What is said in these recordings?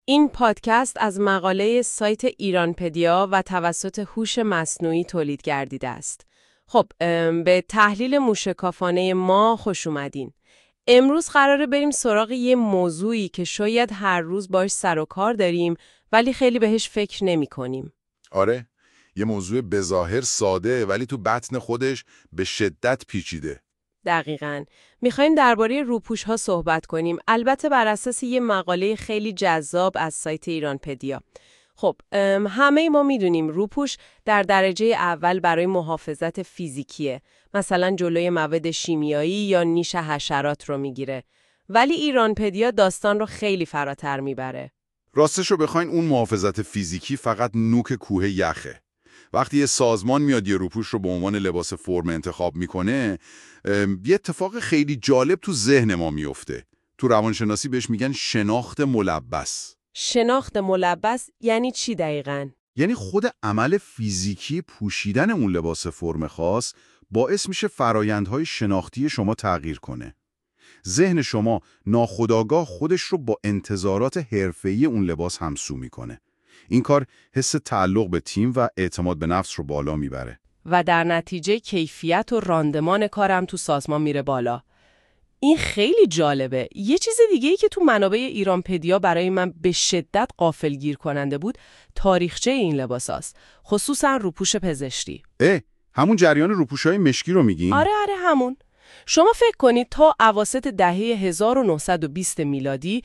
این پادکست از مقاله سایت ایرانپدیا و توسط هوش مصنوعی تولید گردیده است. خب، به تحلیل موشکافانه ما خوش اومدین. امروز قراره بریم سراغ یه موضوعی که شاید هر روز باش سر و کار داریم ولی خیلی بهش فکر نمی کنیم. آره، یه موضوع بظاهر ساده ولی تو بطن خودش به شدت پیچیده. دقیقاً. میخوایم درباره روپوش‌ها صحبت کنیم، البته بر اساس یه مقاله خیلی جذاب از سایت ایرانپدیا. خب، همه ما میدونیم روپوش در درجه اول برای محافظت فیزیکیه، مثلا جلوی مواد شیمیایی یا نیش حشرات رو میگیره. ولی ایرانپدیا داستان رو خیلی فراتر میبره. راستش رو بخواین اون محافظت فیزیکی فقط نوک کوه یخه. وقتی یه سازمان میاد یه روپوش رو به عنوان لباس فرم انتخاب میکنه، یه اتفاق خیلی جالب تو ذهن ما میفته. تو روانشناسی بهش میگن شناخت ملبس. شناخت ملبس یعنی چی دقیقاً؟ یعنی خود عمل فیزیکی پوشیدن اون لباس فرم خاص باعث میشه فرایندهای شناختی شما تغییر کنه. ذهن شما ناخودآگاه خودش رو با انتظارات حرفه‌ای اون لباس همسو میکنه. این کار حس تعلق به تیم و اعتماد به نفس رو بالا میبره. و در نتیجه کیفیت و راندمان کارم تو سازمان میره بالا. این خیلی جالبه. یه چیز دیگه‌ای که تو منابع ایرانپدیا برای من به شدت غافلگیر کننده بود، تاریخچه این لباساست، خصوصا روپوش پزشکی. همون جریان روپوش‌های مشکی رو میگین؟ آره همون. شما فکر کنید تا اواسط دهه 1920 میلادی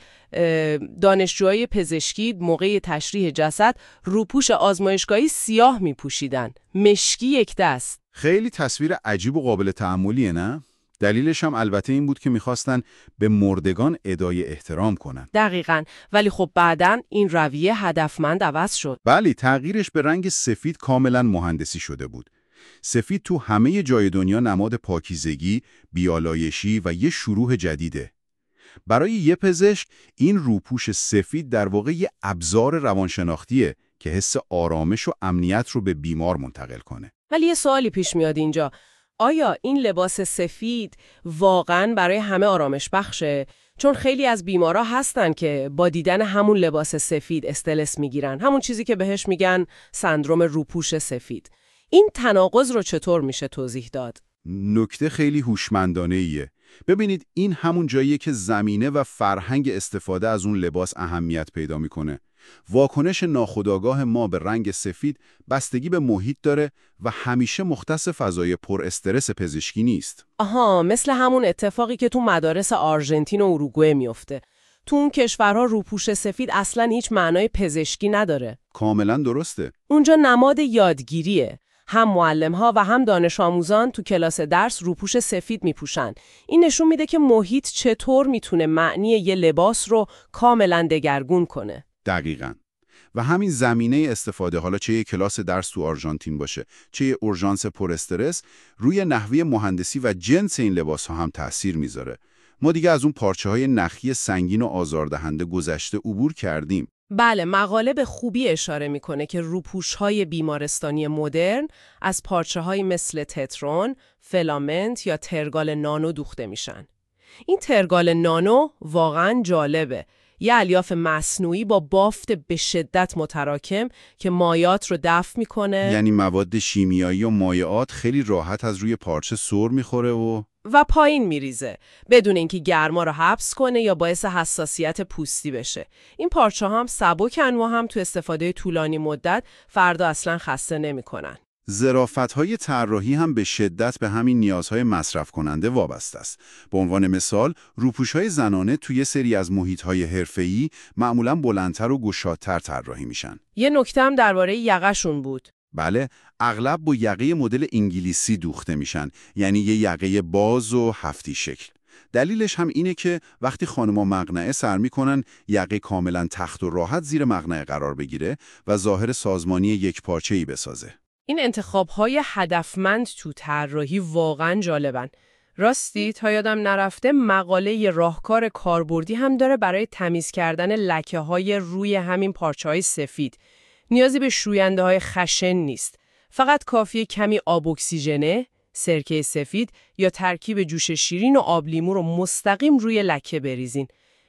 دانشجوهای پزشکی موقع تشریح جسد روپوش آزمایشگاهی سیاه میپوشیدن، مشکی یک دست. خیلی تصویر عجیب و قابل تأملیه، نه؟ دلیلش هم البته این بود که میخواستن به مردگان ادای احترام کنن. دقیقاً. ولی خب بعداً این رویه هدفمند عوض شد. بله، تغییرش به رنگ سفید کاملا مهندسی شده بود. سفید تو همه جای دنیا نماد پاکیزگی، بیالایشی و یه شروع جدیده. برای یه پزشک این روپوش سفید در واقع یه ابزار روانشناختیه که حس آرامش و امنیت رو به بیمار منتقل کنه. ولی یه سوالی پیش میاد اینجا. آیا این لباس سفید واقعاً برای همه آرامش بخشه؟ چون خیلی از بیمارا هستن که با دیدن همون لباس سفید استرس میگیرن، همون چیزی که بهش میگن سندروم روپوش سفید. این تناقض رو چطور میشه توضیح داد؟ نکته خیلی هوشمندانه‌ایه. ببینید، این همون جاییه که زمینه و فرهنگ استفاده از اون لباس اهمیت پیدا میکنه. واکنش ناخودآگاه ما به رنگ سفید بستگی به محیط داره و همیشه مختص فضای پر استرس پزشکی نیست. آها، مثل همون اتفاقی که تو مدارس آرژانتین و اروگوئه میفته. تو اون کشورها روپوش سفید اصلاً هیچ معنای پزشکی نداره. کاملا درسته. اونجا نماد یادگیریه. هم معلم‌ها و هم دانش آموزان تو کلاس درس روپوش سفید میپوشن. این نشون میده که محیط چطور میتونه معنی یه لباس رو کاملا دگرگون کنه. دقیقاً. و همین زمینه استفاده، حالا چه یه کلاس درس تو آرژانتین باشه، چه یه اورژانس پر استرس، روی نحوه مهندسی و جنس این لباس ها هم تأثیر میذاره. ما دیگه از اون پارچه‌های نخی سنگین و آزاردهنده گذشته عبور کردیم. بله، مقاله به خوبی اشاره میکنه که روپوش‌های بیمارستانی مدرن از پارچه‌های مثل تترون، فیلامنت یا ترگال نانو دوخته میشن. این ترگال نانو واقعاً جالبه. یه الیاف مصنوعی با بافت به شدت متراکم که مایعات رو دفع میکنه. یعنی مواد شیمیایی و مایعات خیلی راحت از روی پارچه سر میخوره و پایین میریزه بدون اینکه گرما رو حبس کنه یا باعث حساسیت پوستی بشه. این پارچه هم سبکن و هم تو استفاده طولانی مدت فردا اصلا خسته نمیکنن. ظرافت‌های طراحی هم به شدت به همین نیازهای مصرف کننده وابسته است. به عنوان مثال، روپوش‌های زنانه توی سری از محیط‌های حرفه‌ای معمولاً بلندتر و گشادتر طراحی میشن. یه نکته هم درباره یقه‌شون بود. بله، اغلب با یقه مدل انگلیسی دوخته میشن، یعنی یه یقه باز و هفتی شکل. دلیلش هم اینه که وقتی خانم‌ها مقنعه سر میکنن، یقه کاملاً تخت و راحت زیر مقنعه قرار بگیره و ظاهر سازمانی یک پارچه‌ای بسازه. این انتخاب‌های هدفمند تو طراحی واقعاً جالبن. راستی تا یادم نرفته مقاله راهکار کاربردی هم داره برای تمیز کردن لکه‌های روی همین پارچه‌های سفید. نیازی به شوینده‌های خشن نیست. فقط کافیه کمی آب اکسیژنه، سرکه سفید یا ترکیب جوش شیرین و آب لیمو رو مستقیم روی لکه بریزین.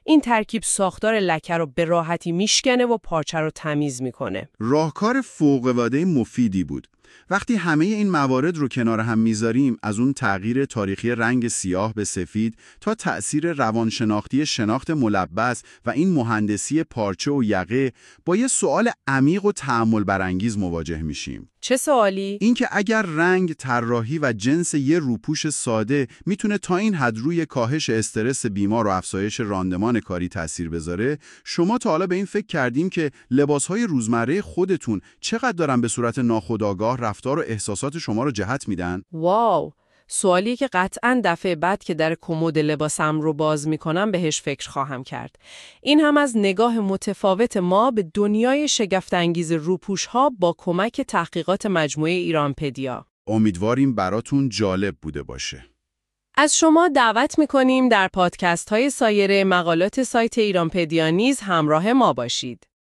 این ترکیب ساختار لکه رو به راحتی میشکنه و پارچه رو تمیز میکنه. راهکار فوق‌العاده مفیدی بود. وقتی همه این موارد رو کنار هم میذاریم، از اون تغییر تاریخی رنگ سیاه به سفید تا تأثیر روانشناختی شناخت ملبس و این مهندسی پارچه و یقه، با یه سوال عمیق و تأمل برانگیز مواجه میشیم. چه سوالی؟ اینکه اگر رنگ، طراحی و جنس یه روپوش ساده میتونه تا این حد روی کاهش استرس بیمار و افزایش راندمان کاری تأثیر بذاره، شما تا حالا به این فکر کردیم که لباسهای روزمره خودتون چقدر دارن به صورت ناخودآگاه رفتار و احساسات شما رو جهت میدن؟ واو، سوالی که قطعاً دفعه بعد که در کمد لباسم رو باز میکنم بهش فکر خواهم کرد. این هم از نگاه متفاوت ما به دنیای شگفت‌انگیز روپوش‌ها با کمک تحقیقات مجموعه ایرانپدیا. امیدواریم براتون جالب بوده باشه. از شما دعوت میکنیم در پادکست های سایر مقالات سایت ایرانپدیا نیز همراه ما باشید.